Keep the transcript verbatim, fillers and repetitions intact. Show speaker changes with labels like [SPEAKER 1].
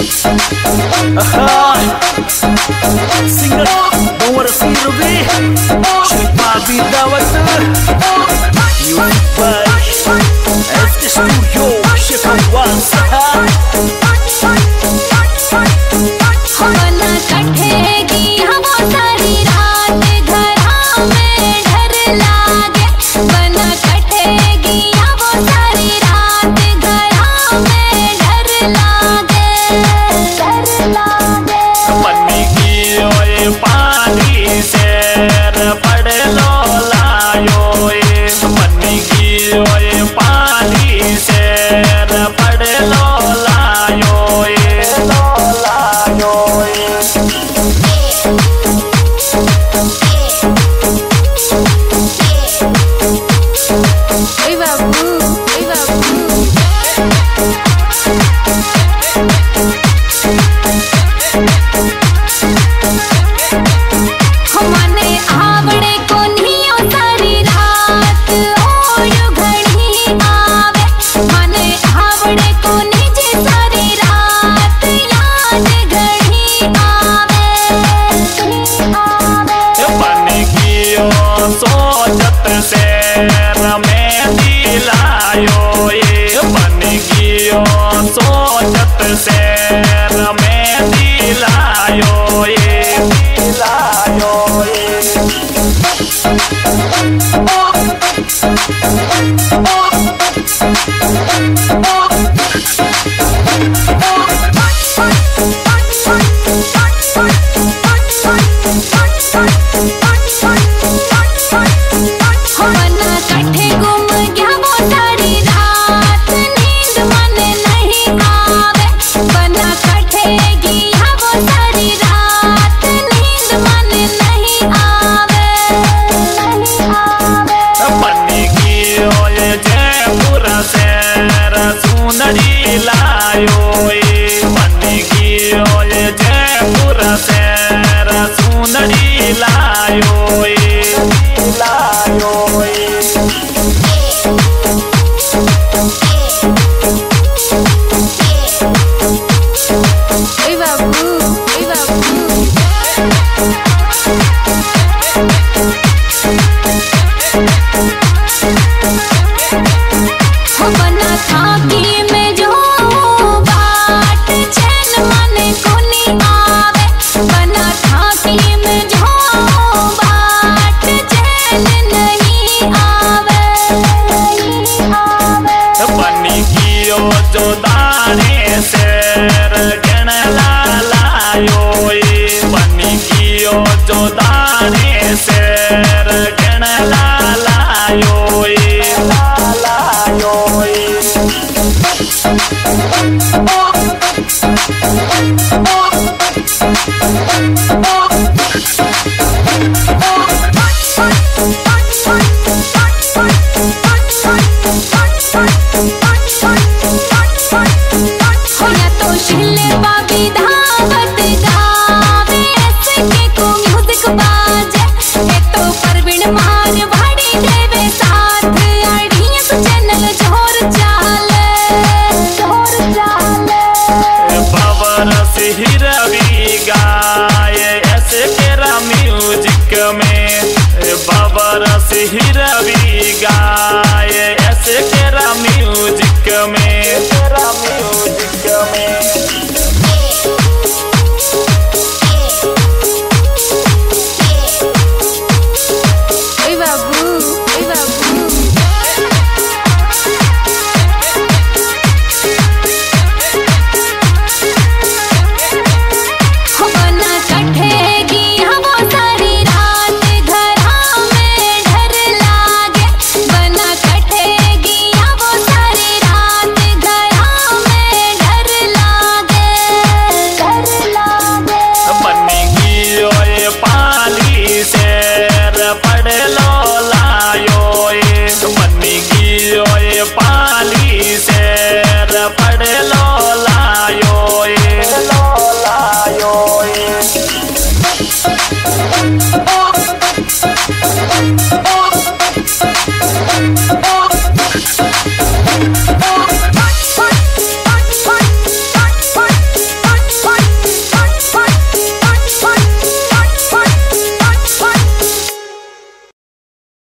[SPEAKER 1] Singer Nomor Sirvi Shifa Bidawat Music by S K Studio Shifa Wasa
[SPEAKER 2] बना कटेगी हम सारी रात घरा में डर लागे बना कटेगी हम सारी रात घरा में डर लागे डर लागे
[SPEAKER 1] पन्नी की ओए पानी से पड़ लो लायो ए पन्नी की ओए पानी से पड़ लो लायो ए लायो ए
[SPEAKER 2] Hey babu, hey babu. हमने आवड़े को नियो सारी रात ओयो घड़ी आवे मने आवड़े को नीचे सारी रात याद घड़ी आवे आवे
[SPEAKER 1] पन्नी की ओ सोचत से में दिलायो ये पन्नी की ओ सोचत से में दिलायो ये दिलायो ये
[SPEAKER 2] बना कठे गुम गया वो सारी रात नींद मन नहीं आवे बना कठेगी वो सारी रात नींद मन नहीं आवे नहीं आवे
[SPEAKER 1] पन्नी की ओए जयपुर से सुनड़ी लायो ये पन्नी की ओए जयपुर से सुनड़ी लायो ये लायो ये
[SPEAKER 2] Hey babu, hey babu. बना थाकी में जो बाट चैन मन को नहीं आवे बना थाकी में जो बाट चैन नहीं आवे नहीं आवे
[SPEAKER 1] पन्नी की ओ जो दाने से